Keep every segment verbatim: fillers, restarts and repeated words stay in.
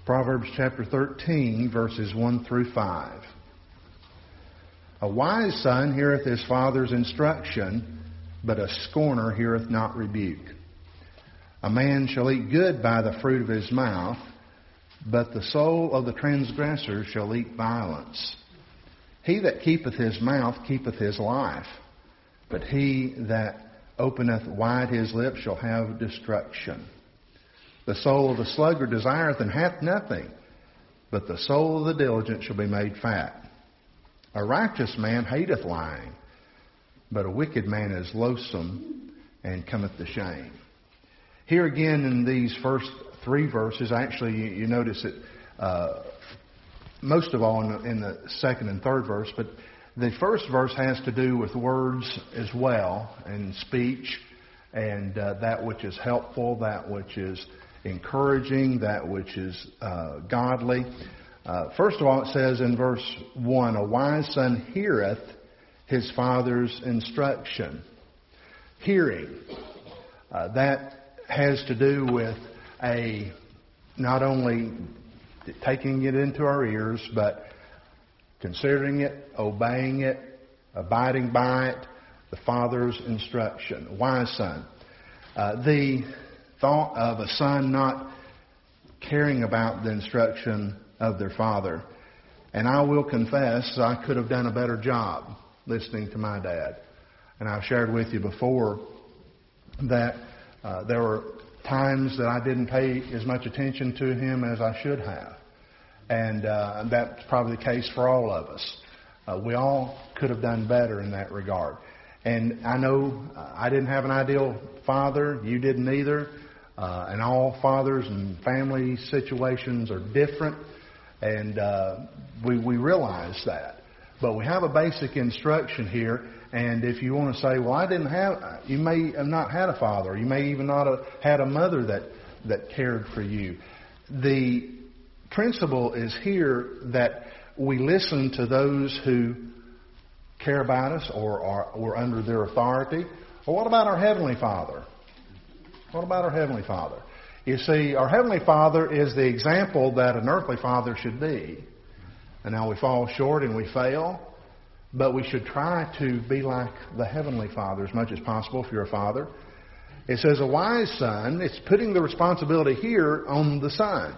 Proverbs chapter thirteen, verses one through five. A wise son heareth his father's instruction, but a scorner heareth not rebuke. A man shall eat good by the fruit of his mouth, but the soul of the transgressor shall eat violence. He that keepeth his mouth keepeth his life, but he that openeth wide his lips shall have destruction. The soul of the sluggard desireth and hath nothing, but the soul of the diligent shall be made fat. A righteous man hateth lying, but a wicked man is loathsome and cometh to shame. Here again in these first three verses, actually you, you notice it uh, most of all in the, in the second and third verse, but the first verse has to do with words as well, and speech, and uh, that which is helpful, that which is encouraging, that which is uh, godly. Uh, first of all, it says in verse one, a wise son heareth his father's instruction. Hearing. Uh, that has to do with a not only taking it into our ears, but considering it, obeying it, abiding by it, the father's instruction. Wise son. Uh, the thought of a son not caring about the instruction of their father. And I will confess, I could have done a better job listening to my dad. And I've shared with you before that uh, there were times that I didn't pay as much attention to him as I should have. And uh, that's probably the case for all of us. Uh, we all could have done better in that regard. And I know uh, I didn't have an ideal father. You didn't either. Uh, and all fathers and family situations are different. And uh, we, we realize that. But we have a basic instruction here. And if you want to say, well, I didn't have, you may have not had a father. You may even not have had a mother that, that cared for you. The principle is here that we listen to those who care about us or are we're under their authority. Or what about our Heavenly Father? What about our Heavenly Father? You see, our Heavenly Father is the example that an earthly father should be. And now we fall short and we fail, but we should try to be like the Heavenly Father as much as possible if you're a father. It says a wise son, it's putting the responsibility here on the son.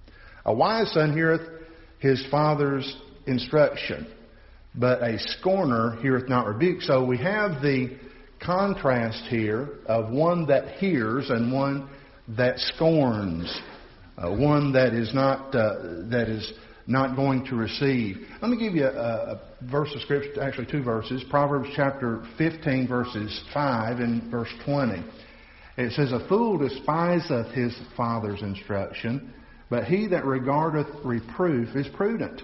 A wise son heareth his father's instruction, but a scorner heareth not rebuke. So we have the contrast here of one that hears and one that scorns, uh, one that is not uh, that is not going to receive. Let me give you a, a verse of scripture, actually two verses. Proverbs chapter fifteen, verses five and verse twenty. It says, "A fool despiseth his father's instruction, but he that regardeth reproof is prudent.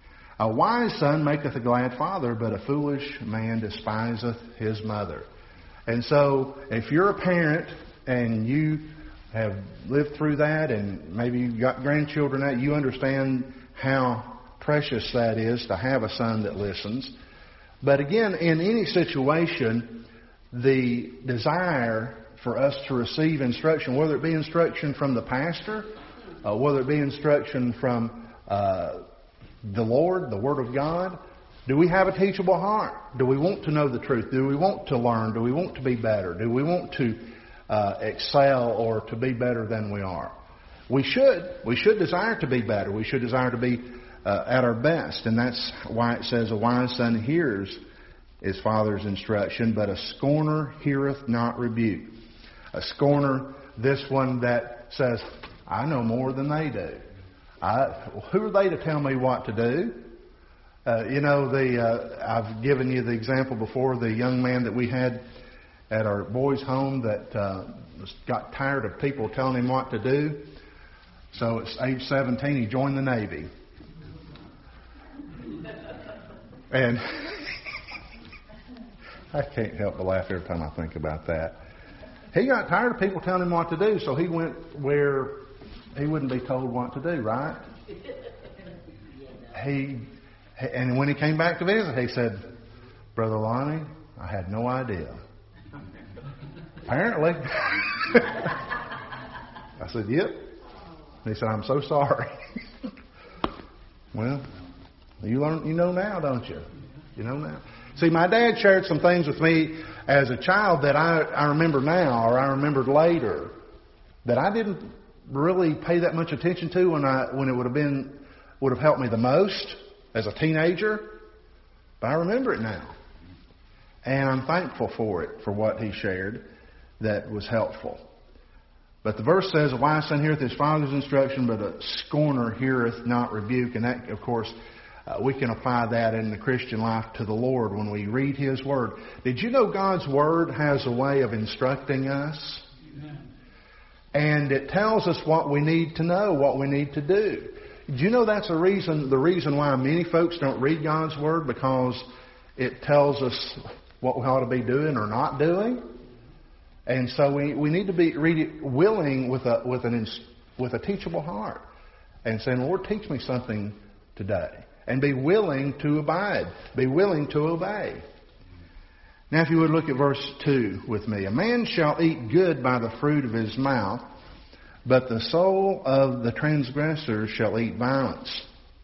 A wise son maketh a glad father, but a foolish man despiseth his mother." And so, if you're a parent and you have lived through that, and maybe you've got grandchildren, that you understand how precious that is to have a son that listens. But again, in any situation, the desire for us to receive instruction, whether it be instruction from the pastor, uh, whether it be instruction from uh, the Lord, the Word of God, do we have a teachable heart? Do we want to know the truth? Do we want to learn? Do we want to be better? Do we want to uh, excel or to be better than we are? We should. We should desire to be better. We should desire to be uh, at our best. And that's why it says a wise son hears his father's instruction, but a scorner heareth not rebuke. A scorner, this one that says, I know more than they do. I, who are they to tell me what to do? Uh, you know, the uh, I've given you the example before, the young man that we had at our boys' home that uh, was, got tired of people telling him what to do. So at age seventeen, he joined the Navy. And I can't help but laugh every time I think about that. He got tired of people telling him what to do, so he went where he wouldn't be told what to do, right? He, and when he came back to visit, he said, "Brother Lonnie, I had no idea." Apparently. I said, "Yep. And he said, I'm so sorry. Well, you learn, you know now, don't you? You know now. See, my dad shared some things with me as a child that I, I remember now, or I remembered later, that I didn't really pay that much attention to when I when it would have been would have helped me the most as a teenager. But I remember it now, and I'm thankful for it, for what he shared that was helpful. But the verse says, "A wise son heareth his father's instruction, but a scorner heareth not rebuke." And that, of course, uh, we can apply that in the Christian life to the Lord when we read His Word. Did you know God's Word has a way of instructing us? Amen. And it tells us what we need to know, what we need to do. Do you know that's a reason, the reason why many folks don't read God's Word? Because it tells us what we ought to be doing or not doing. And so we, we need to be read it willing with a with an with a teachable heart, and saying, Lord, teach me something today, and be willing to abide, be willing to obey. Now, if you would look at verse two with me, a man shall eat good by the fruit of his mouth, but the soul of the transgressor shall eat violence.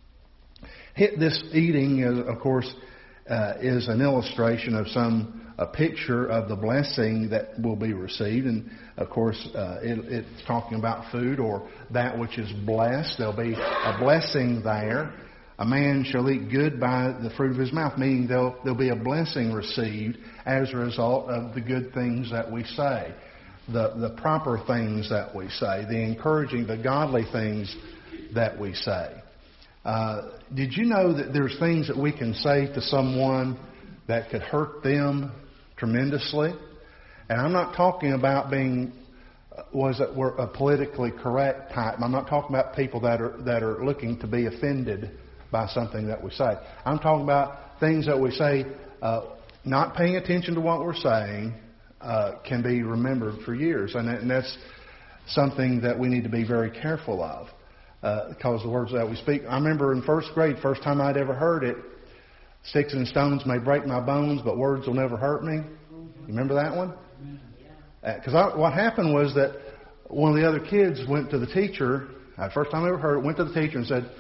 This eating, is, of course, uh, is an illustration of some. A picture of the blessing that will be received. And, of course, uh, it, it's talking about food or that which is blessed. There'll be a blessing there. A man shall eat good by the fruit of his mouth, meaning there'll, there'll be a blessing received as a result of the good things that we say, the, the proper things that we say, the encouraging, the godly things that we say. Uh, did you know that there's things that we can say to someone that could hurt them tremendously? And I'm not talking about being, was it we're a politically correct type. I'm not talking about people that are that are looking to be offended by something that we say. I'm talking about things that we say, uh, not paying attention to what we're saying, uh, can be remembered for years, and, and that's something that we need to be very careful of, uh, because the words that we speak. I remember in first grade, first time I'd ever heard it. Sticks and stones may break my bones, but words will never hurt me. You remember that one? Because uh, what happened was that one of the other kids went to the teacher, uh, first time I ever heard it, went to the teacher and said,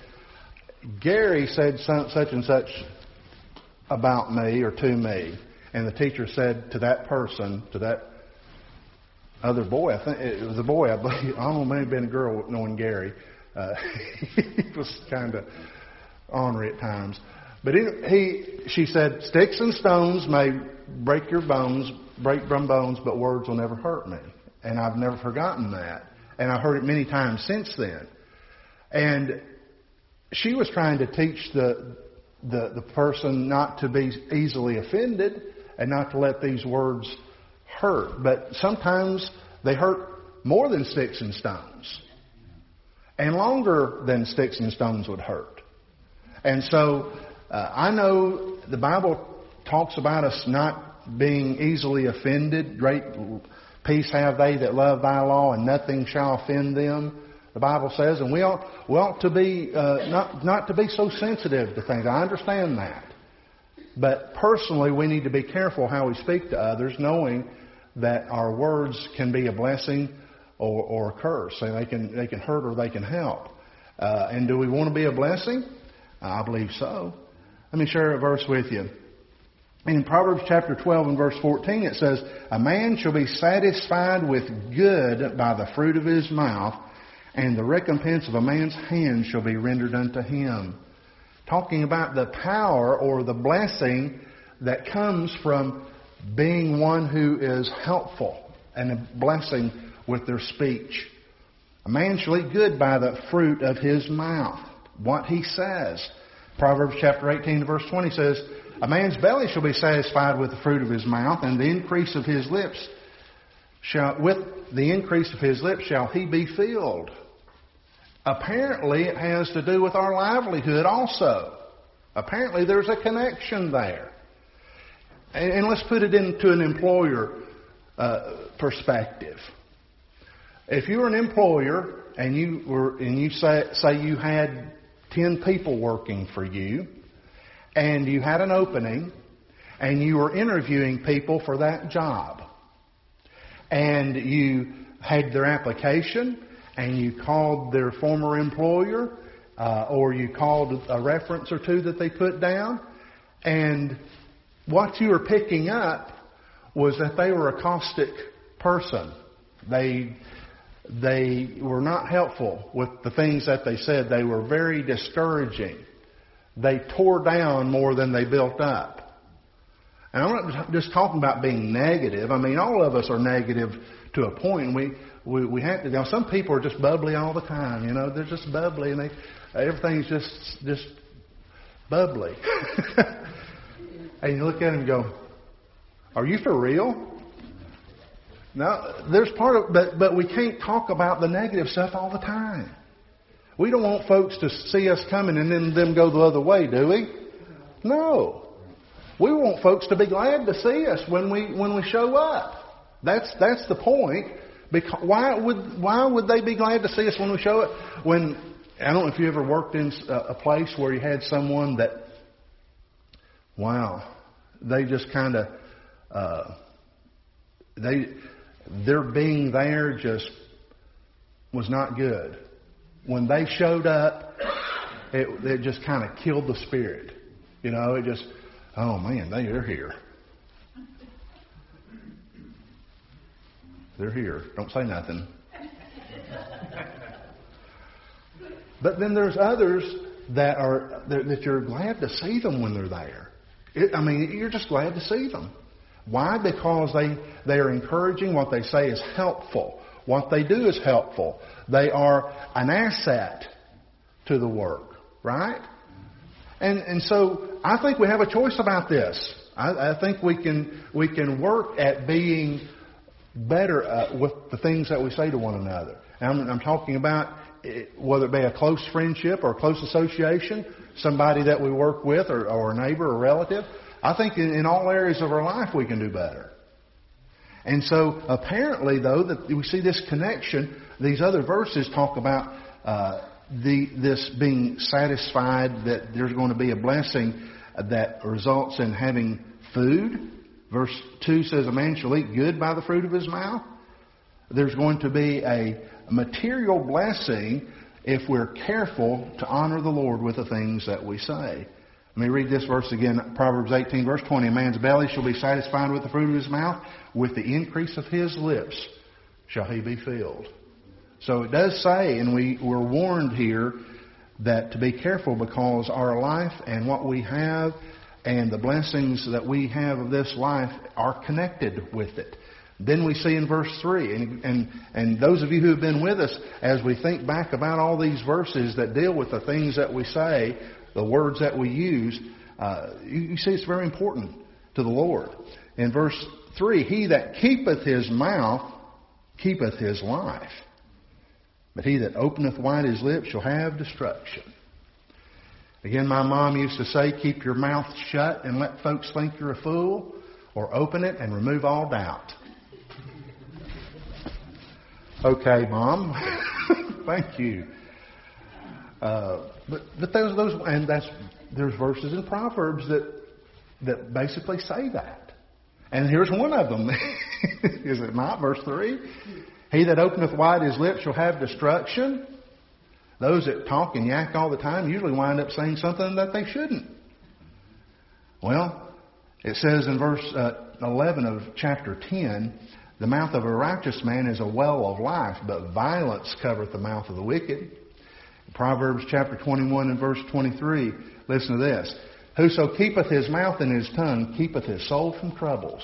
Gary said some, such and such about me or to me. And the teacher said to that person, to that other boy, I think it was a boy, I believe, I don't know, maybe been a girl knowing Gary. Uh, he was kind of ornery at times. But he, he, she said, sticks and stones may break your bones, break your bones, but words will never hurt me. And I've never forgotten that. And I've heard it many times since then. And she was trying to teach the, the, the person not to be easily offended and not to let these words hurt. But sometimes they hurt more than sticks and stones. And longer than sticks and stones would hurt. And so Uh, I know the Bible talks about us not being easily offended. Great peace have they that love thy law, and nothing shall offend them, the Bible says. And we ought, we ought to be, uh, not, not to be so sensitive to things. I understand that. But personally, we need to be careful how we speak to others, knowing that our words can be a blessing or, or a curse. And they can, they can hurt or they can help. Uh, and do we want to be a blessing? I believe so. Let me share a verse with you. In Proverbs chapter twelve and verse fourteen, it says, a man shall be satisfied with good by the fruit of his mouth, and the recompense of a man's hand shall be rendered unto him. Talking about the power or the blessing that comes from being one who is helpful and a blessing with their speech. A man shall eat good by the fruit of his mouth. What he says. Proverbs chapter eighteen, verse twenty says, a man's belly shall be satisfied with the fruit of his mouth, and the increase of his lips shall, with the increase of his lips shall he be filled. Apparently, it has to do with our livelihood also. Apparently, there's a connection there. And, and let's put it into an employer uh, perspective. If you were an employer and you were, and you say, say you had ten people working for you, and you had an opening, and you were interviewing people for that job, and you had their application, and you called their former employer, uh, or you called a reference or two that they put down, and what you were picking up was that they were a caustic person. They they were not helpful with the things that they said. They were very discouraging. They tore down more than they built up. And I'm not just talking about being negative. I mean, all of us are negative to a point. We we, we have to. You know, some people are just bubbly all the time. You know, they're just bubbly, and they everything's just just bubbly. And you look at them and go, "Are you for real?" No, there's part of, but but we can't talk about the negative stuff all the time. We don't want folks to see us coming and then them go the other way, do we? No. We want folks to be glad to see us when we when we show up. That's that's the point. Because why would why would they be glad to see us when we show up? When I don't know if you ever worked in a place where you had someone that, wow, they just kind of uh, they their being there just was not good. When they showed up, it, it just kind of killed the spirit. You know, it just, oh man, they are here. They're here. Don't say nothing. But then there's others that are that you're glad to see them when they're there. It, I mean, you're just glad to see them. Why? Because they, they are encouraging. What they say is helpful. What they do is helpful. They are an asset to the work, right? And and so I think we have a choice about this. I, I think we can we can work at being better uh, with the things that we say to one another. And I'm, I'm talking about it, whether it be a close friendship or a close association, somebody that we work with, or, or a neighbor or relative. I think in, in all areas of our life we can do better. And so apparently, though, that we see this connection. These other verses talk about uh, the this being satisfied, that there's going to be a blessing that results in having food. Verse two says, a man shall eat good by the fruit of his mouth. There's going to be a material blessing if we're careful to honor the Lord with the things that we say. Let me read this verse again. Proverbs eighteen, verse twenty. A man's belly shall be satisfied with the fruit of his mouth. With the increase of his lips shall he be filled. So it does say, and we were warned here, that to be careful, because our life and what we have and the blessings that we have of this life are connected with it. Then we see in verse three, and, and, and those of you who have been with us, as we think back about all these verses that deal with the things that we say, the words that we use, uh, you, you see it's very important to the Lord. In verse three, he that keepeth his mouth keepeth his life, but he that openeth wide his lips shall have destruction. Again, my mom used to say, keep your mouth shut and let folks think you're a fool, or open it and remove all doubt. Okay, Mom. Thank you. Uh, but but those those and that's there's verses in Proverbs that that basically say that. And here's one of them. Is it not? Verse three. He that openeth wide his lips shall have destruction. Those that talk and yak all the time usually wind up saying something that they shouldn't. Well, it says in verse uh, eleven of chapter ten, the mouth of a righteous man is a well of life, but violence covereth the mouth of the wicked. Proverbs chapter twenty-one and verse twenty-three, listen to this. Whoso keepeth his mouth and his tongue keepeth his soul from troubles.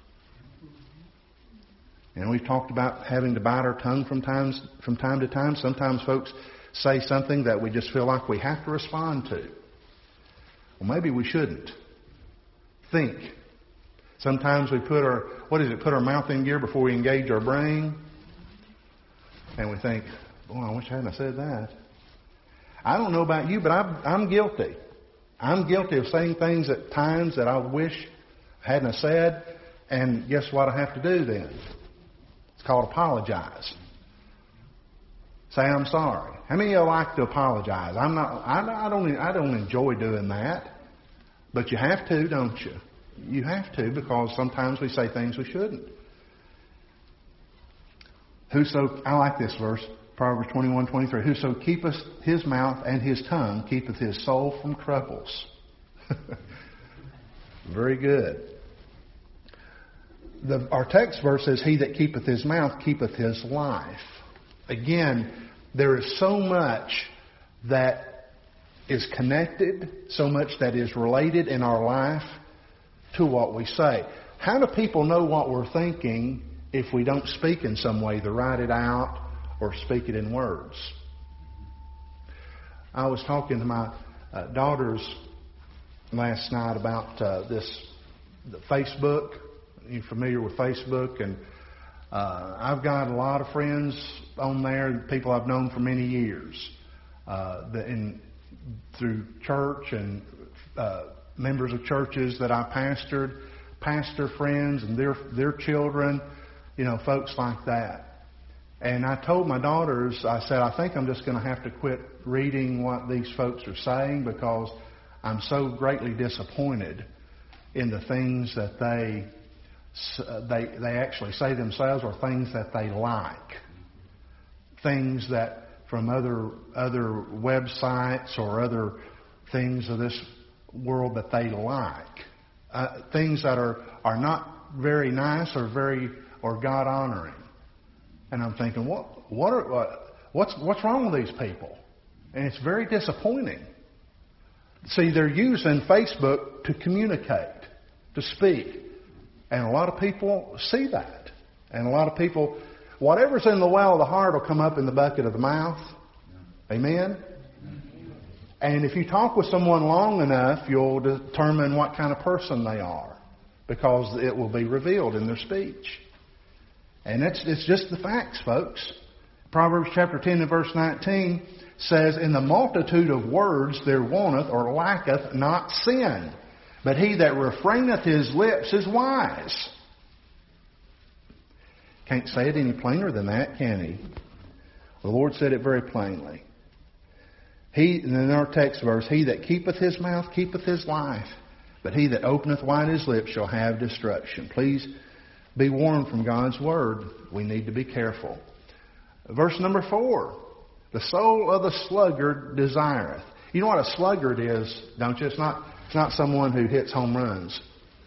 And we've talked about having to bite our tongue from times from time to time. Sometimes folks say something that we just feel like we have to respond to. Well, maybe we shouldn't. Think. Sometimes we put our, what is it, put our mouth in gear before we engage our brain. And we think, boy, I wish I hadn't said that. I don't know about you, but I'm, I'm guilty. I'm guilty of saying things at times that I wish I hadn't said. And guess what I have to do then? It's called apologize. Say I'm sorry. How many of you like to apologize? I'm not. I, I don't. I don't enjoy doing that, but you have to, don't you? You have to, because sometimes we say things we shouldn't. Whoso, I like this verse. Proverbs twenty-one twenty-three. Whoso keepeth his mouth and his tongue keepeth his soul from troubles. Very good. The, our text verse says, he that keepeth his mouth keepeth his life. Again, there is so much that is connected, so much that is related in our life to what we say. How do people know what we're thinking if we don't speak in some way, either write it out or speak it in words? I was talking to my uh, daughters last night about uh, this the Facebook. You're familiar with Facebook, and uh, I've got a lot of friends on there, people I've known for many years, uh, the, in, through church and uh, members of churches that I pastored, pastor friends and their their children, you know, folks like that. And I told my daughters, I said, I think I'm just going to have to quit reading what these folks are saying because I'm so greatly disappointed in the things that they they they actually say themselves, or things that they like, things that from other other websites or other things of this world that they like, uh, things that are are not very nice or very or God honoring. And I'm thinking, what what are what, what's what's wrong with these people? And it's very disappointing. See, they're using Facebook to communicate, to speak. And a lot of people see that. And a lot of people, whatever's in the well of the heart will come up in the bucket of the mouth. Amen? And if you talk with someone long enough, you'll determine what kind of person they are, because it will be revealed in their speech. And it's, it's just the facts, folks. Proverbs chapter ten and verse nineteen says, in the multitude of words there wanteth or lacketh not sin, but he that refraineth his lips is wise. Can't say it any plainer than that, can he? The Lord said it very plainly. He, in our text verse, he that keepeth his mouth keepeth his life, but he that openeth wide his lips shall have destruction. Please be warned from God's word. We need to be careful. Verse number four. The soul of the sluggard desireth. You know what a sluggard is, don't you? It's not, it's not someone who hits home runs.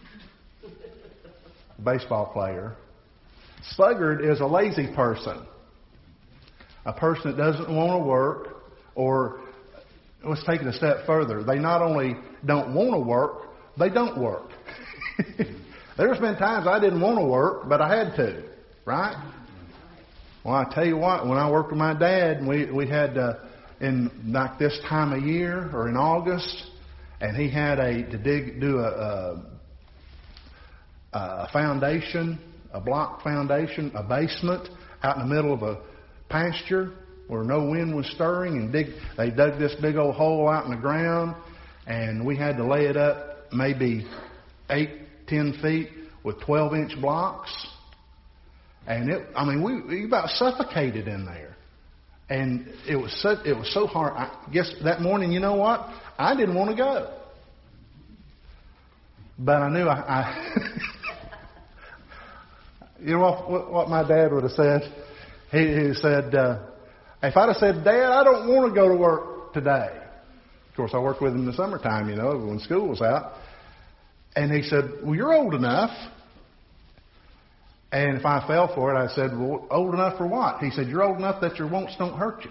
A baseball player. Sluggard is a lazy person. A person that doesn't want to work, or let's take it a step further. They not only don't want to work, they don't work. There's been times I didn't want to work, but I had to, right? Well, I tell you what, when I worked with my dad, we we had uh, in like this time of year or in August, and he had a to dig do a, a, a foundation, a block foundation, a basement out in the middle of a pasture where no wind was stirring, and dig. They dug this big old hole out in the ground, and we had to lay it up maybe eight, ten feet with twelve inch blocks. And it, I mean, we, we about suffocated in there. And it was so, it was so hard. I guess that morning, you know what? I didn't want to go. But I knew I... I you know what, what my dad would have said? He, he said, uh, if I'd have said, Dad, I don't want to go to work today. Of course, I worked with him in the summertime, you know, when school was out. And he said, well, you're old enough. And if I fell for it, I said, well, old enough for what? He said, you're old enough that your wants don't hurt you.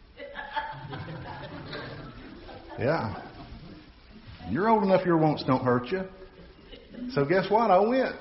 Yeah. You're old enough your wants don't hurt you. So guess what? I went.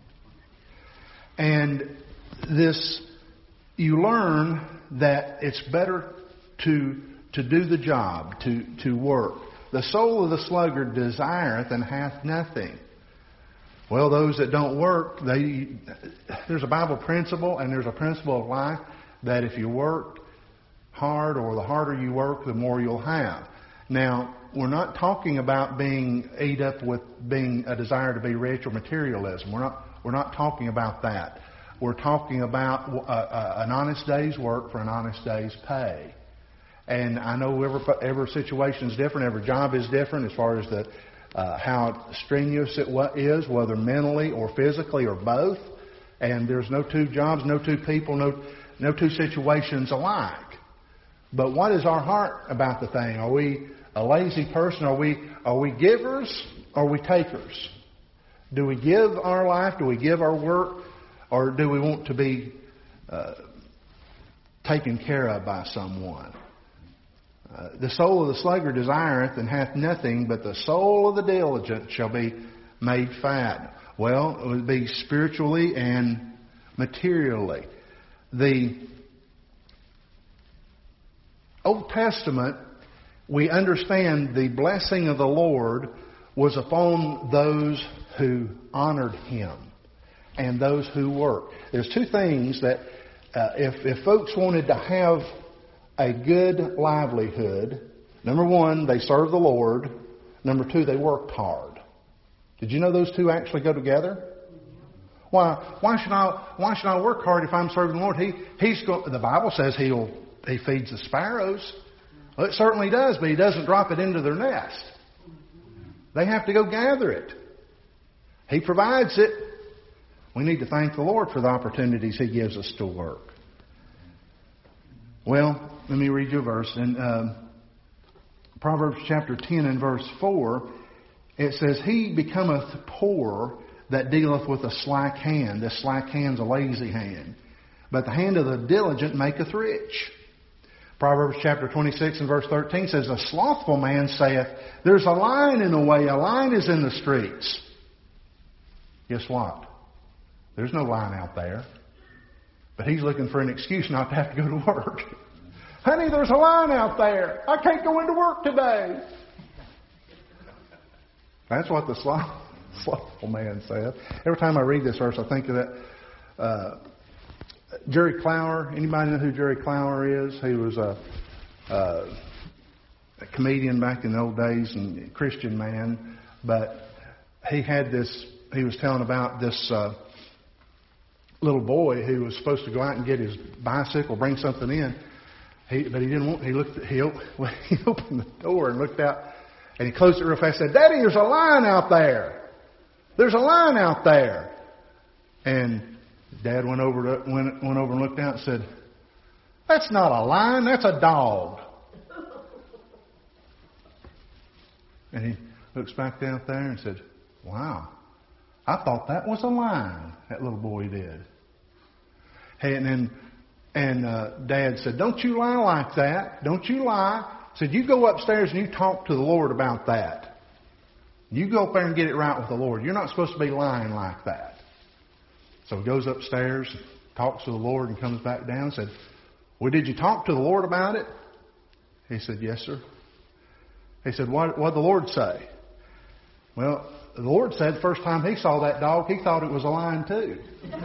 And this, you learn that it's better to to do the job, to, to work. The soul of the sluggard desireth and hath nothing. Well, those that don't work, they there's a Bible principle and there's a principle of life that if you work hard, or the harder you work, the more you'll have. Now, we're not talking about being ate up with being a desire to be rich or materialism. We're not we're not talking about that. We're talking about a, a, an honest day's work for an honest day's pay. And I know every every situation is different. Every job is different as far as the Uh, how strenuous it is, whether mentally or physically or both. And there's no two jobs, no two people, no no two situations alike. But what is our heart about the thing? Are we a lazy person? Are we are we givers? Or are we takers? Do we give our life? Do we give our work? Or do we want to be uh, taken care of by someone? Uh, the soul of the sluggard desireth and hath nothing, but the soul of the diligent shall be made fat. Well, it would be spiritually and materially. The Old Testament, we understand the blessing of the Lord was upon those who honored Him and those who worked. There's two things that uh, if, if folks wanted to have a good livelihood, number one, they served the Lord. Number two, they worked hard. Did you know those two actually go together? Why? Why should I? Why should I work hard if I'm serving the Lord? He, he's go, the Bible says He'll He feeds the sparrows. Well, it certainly does, but He doesn't drop it into their nest. They have to go gather it. He provides it. We need to thank the Lord for the opportunities He gives us to work. Well, let me read you a verse. In uh, Proverbs chapter ten and verse four, it says, He becometh poor that dealeth with a slack hand. This slack hand's a lazy hand. But the hand of the diligent maketh rich. Proverbs chapter twenty-six and verse thirteen says, A slothful man saith, There's a lion in the way, a lion is in the streets. Guess what? There's no lion out there. But he's looking for an excuse not to have to go to work. Honey, there's a lion out there. I can't go into work today. That's what the sloth, slothful man said. Every time I read this verse, I think of that. Uh, Jerry Clower. Anybody know who Jerry Clower is? He was a, a, a comedian back in the old days and a Christian man. But he had this, he was telling about this uh, little boy who was supposed to go out and get his bicycle, bring something in. He, but he didn't want, he looked, he, well, he opened the door and looked out and he closed it real fast and said, Daddy, there's a lion out there. There's a lion out there. And Dad went over to, went, went over and looked out and said, That's not a lion, that's a dog. And he looks back out there and said, Wow, I thought that was a lion, that little boy did. Hey, and then and uh, Dad said, Don't you lie like that. Don't you lie. Said, You go upstairs and you talk to the Lord about that. You go up there and get it right with the Lord. You're not supposed to be lying like that. So he goes upstairs, talks to the Lord, and comes back down and said, Well, did you talk to the Lord about it? He said, Yes, sir. He said, What what did the Lord say? Well, the Lord said the first time He saw that dog, He thought it was a lion too.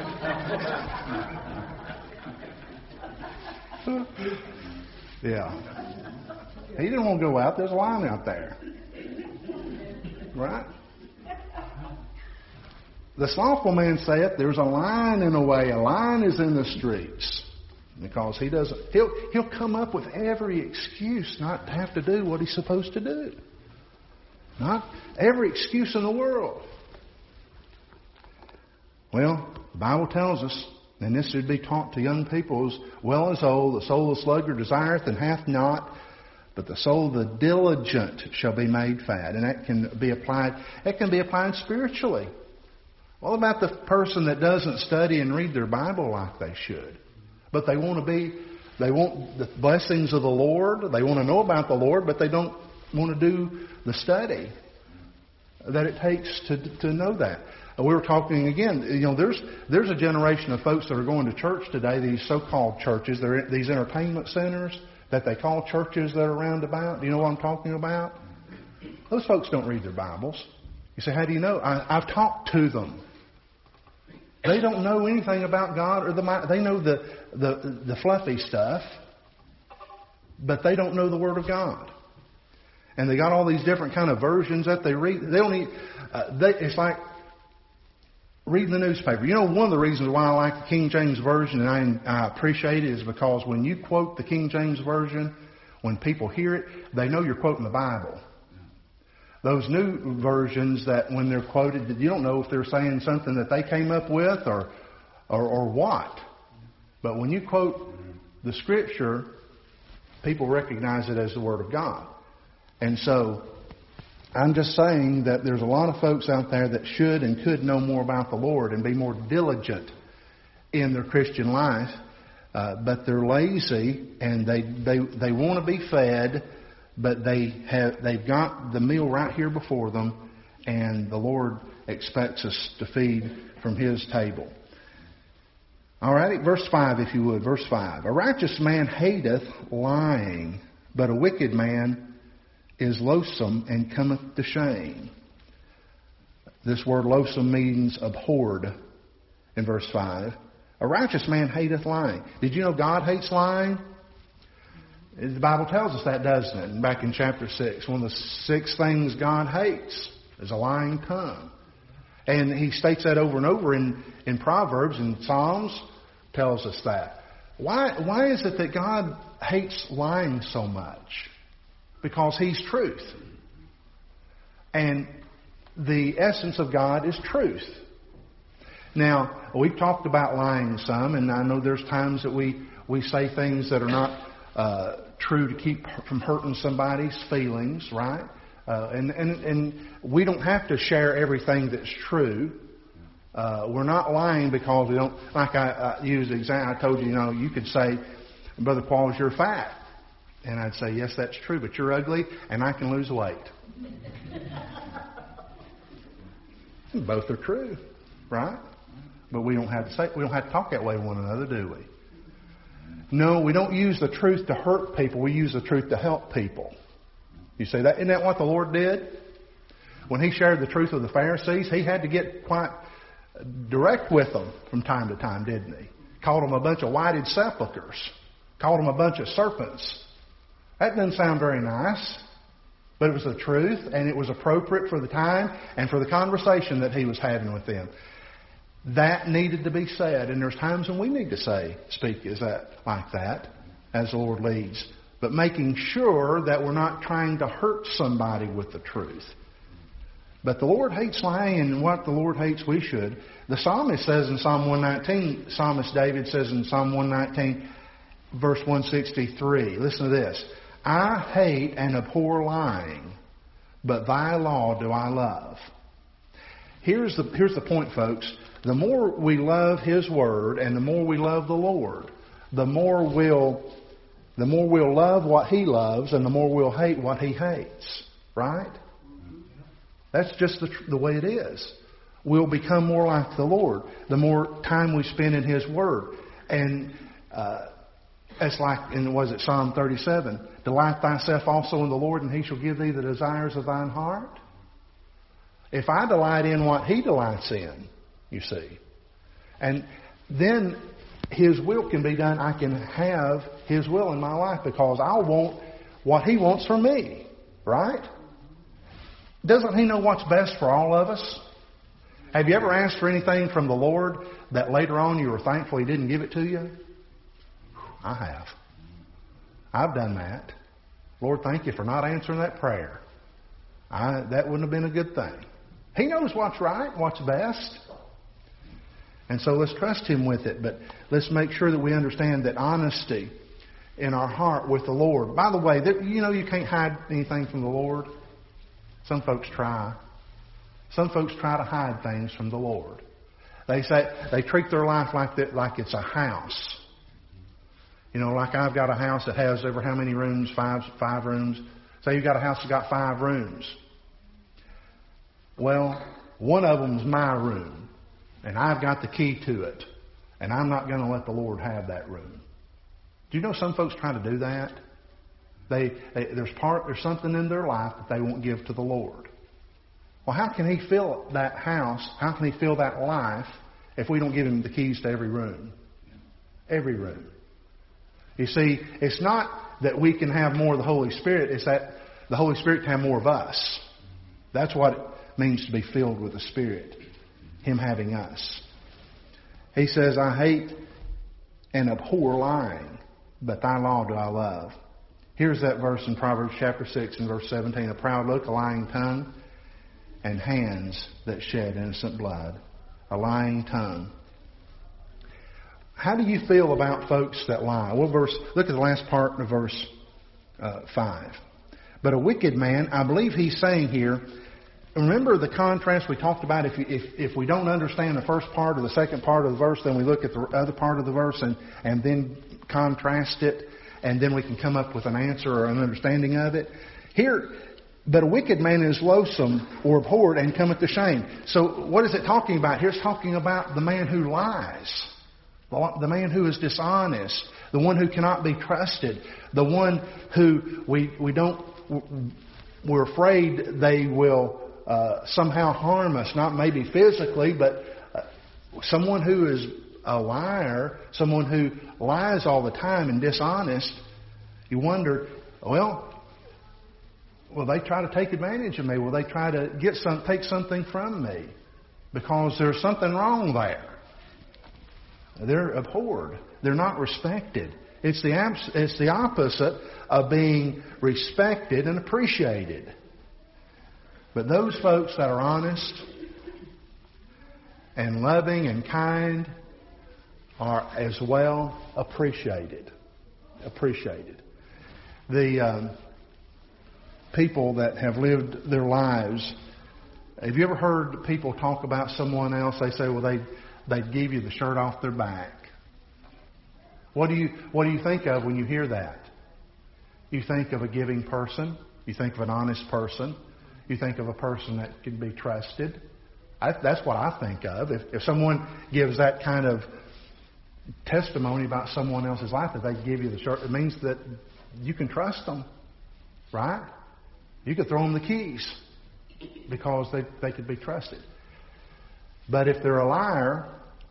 Yeah. He didn't want to go out. There's a lion out there. Right? The slothful man saith, There's a lion in the way, a lion is in the streets. Because he doesn't, he'll, he'll come up with every excuse not to have to do what he's supposed to do. Not every excuse in the world. Well, the Bible tells us, and this should be taught to young people as well as old, the soul of the sluggard desireth and hath not, but the soul of the diligent shall be made fat. And that can be applied, it can be applied spiritually. What about the person that doesn't study and read their Bible like they should? But they want to be, they want the blessings of the Lord. They want to know about the Lord, but they don't want to do the study that it takes to to know that. We were talking again, you know, there's there's a generation of folks that are going to church today, these so-called churches, they're these entertainment centers that they call churches that are around about. Do you know what I'm talking about? Those folks don't read their Bibles. You say, how do you know? I, I've talked to them. They don't know anything about God, or the they know the, the the fluffy stuff, but they don't know the Word of God. And they got all these different kind of versions that they read. They don't need, uh, they, it's like reading the newspaper. You know, one of the reasons why I like the King James Version and I, I appreciate it is because when you quote the King James Version, when people hear it, they know you're quoting the Bible. Those new versions that when they're quoted, you don't know if they're saying something that they came up with or, or, or what. But when you quote the Scripture, people recognize it as the Word of God. And so I'm just saying that there's a lot of folks out there that should and could know more about the Lord and be more diligent in their Christian life, uh, but they're lazy and they they they want to be fed, but they have they've got the meal right here before them, and the Lord expects us to feed from His table. All right, verse five, if you would, verse five. A righteous man hateth lying, but a wicked man is loathsome and cometh to shame. This word loathsome means abhorred in verse five. A righteous man hateth lying. Did you know God hates lying? The Bible tells us that, doesn't it? Back in chapter six, one of the six things God hates is a lying tongue. And He states that over and over in, in Proverbs and Psalms, tells us that. Why, why is it that God hates lying so much? Because He's truth. And the essence of God is truth. Now, we've talked about lying some, and I know there's times that we, we say things that are not uh, true to keep from hurting somebody's feelings, right? Uh, and, and, and we don't have to share everything that's true. Uh, we're not lying because we don't, like I, I used the example, I told you, you know, you could say, Brother Qualls, you're fat. And I'd say, yes, that's true, but you're ugly and I can lose weight. Both are true, right? But we don't have to say, we don't have to talk that way to one another, do we? No, we don't use the truth to hurt people. We use the truth to help people. You see that? Isn't that what the Lord did? When He shared the truth with the Pharisees, He had to get quite direct with them from time to time, didn't He? Called them a bunch of whited sepulchres. Called them a bunch of serpents. That doesn't sound very nice. But it was the truth, and it was appropriate for the time and for the conversation that He was having with them. That needed to be said, and there's times when we need to say, speak is that like that, as the Lord leads. But making sure that we're not trying to hurt somebody with the truth. But the Lord hates lying, and what the Lord hates, we should. The psalmist says in Psalm one nineteen, Psalmist David says in Psalm one nineteen, verse one sixty-three, listen to this. I hate and abhor lying, but Thy law do I love. Here's the, here's the point, folks. The more we love His Word and the more we love the Lord, the more we'll, the more we'll love what He loves and the more we'll hate what He hates. Right? That's just the, the way it is. We'll become more like the Lord the more time we spend in His Word. And uh, it's like, in was it Psalm thirty-seven? Delight thyself also in the Lord, and He shall give thee the desires of thine heart. If I delight in what He delights in, you see, and then His will can be done. I can have His will in my life because I'll want what He wants from me. Right? Doesn't He know what's best for all of us? Have you ever asked for anything from the Lord that later on you were thankful He didn't give it to you? I have. I've done that. Lord, thank You for not answering that prayer. I, that wouldn't have been a good thing. He knows what's right, what's best. And so let's trust Him with it. But let's make sure that we understand that honesty in our heart with the Lord. By the way, you know you can't hide anything from the Lord. Some folks try. Some folks try to hide things from the Lord. They say they treat their life like that, like it's a house. You know, like I've got a house that has over how many rooms? Five, five rooms. Say you've got a house that's got five rooms. Well, one of them's my room, and I've got the key to it, and I'm not going to let the Lord have that room. Do you know some folks try to do that? They, they there's part there's something in their life that they won't give to the Lord. Well, how can He fill that house? How can He fill that life if we don't give Him the keys to every room? Every room. You see, it's not that we can have more of the Holy Spirit. It's that the Holy Spirit can have more of us. That's what it means to be filled with the Spirit. Him having us. He says, I hate and abhor lying, but Thy law do I love. Here's that verse in Proverbs chapter six and verse seventeen. A proud look, a lying tongue, and hands that shed innocent blood. A lying tongue. How do you feel about folks that lie? What verse? Look at the last part of verse uh, five. But a wicked man, I believe he's saying here, remember the contrast we talked about? If, if if we don't understand the first part or the second part of the verse, then we look at the other part of the verse and, and then contrast it, and then we can come up with an answer or an understanding of it. Here, but a wicked man is loathsome or abhorred and cometh to shame. So what is it talking about? Here it's talking about the man who lies, the man who is dishonest, the one who cannot be trusted, the one who we we don't we're afraid they will uh, somehow harm us, not maybe physically, but uh, someone who is a liar, someone who lies all the time and dishonest. You wonder, well, will they try to take advantage of me? Will they try to get some, take something from me? Because there's something wrong there. They're abhorred. They're not respected. It's the abs- it's the opposite of being respected and appreciated. But those folks that are honest and loving and kind are as well appreciated. Appreciated. The um, people that have lived their lives, have you ever heard people talk about someone else? They say, well, they they'd give you the shirt off their back. What do you what do you think of when you hear that? You think of a giving person. You think of an honest person. You think of a person that can be trusted. I, that's what I think of. If, if someone gives that kind of testimony about someone else's life, that they give you the shirt, it means that you can trust them, right? You could throw them the keys because they they could be trusted. But if they're a liar,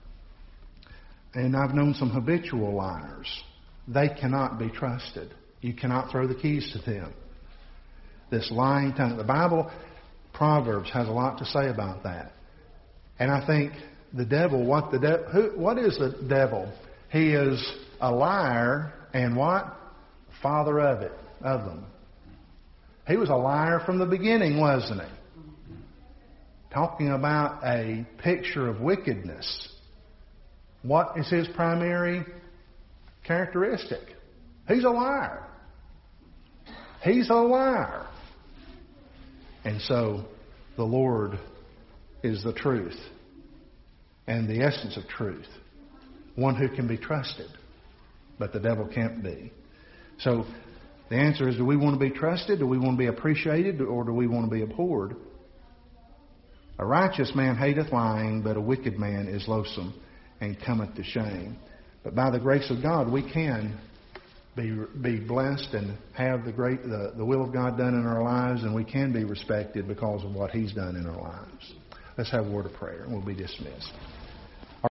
and I've known some habitual liars, they cannot be trusted. You cannot throw the keys to them. This lying tongue. The Bible, Proverbs, has a lot to say about that. And I think the devil, what the de- who, what is the devil? He is a liar and what? Father of it, of them. He was a liar from the beginning, wasn't he? Talking about a picture of wickedness. What is his primary characteristic? He's a liar. He's a liar. And so the Lord is the truth and the essence of truth. One who can be trusted, but the devil can't be. So the answer is, do we want to be trusted? Do we want to be appreciated? Or do we want to be abhorred? A righteous man hateth lying, but a wicked man is loathsome and cometh to shame. But by the grace of God, we can be be blessed and have the great the, the will of God done in our lives, and we can be respected because of what He's done in our lives. Let's have a word of prayer, and we'll be dismissed.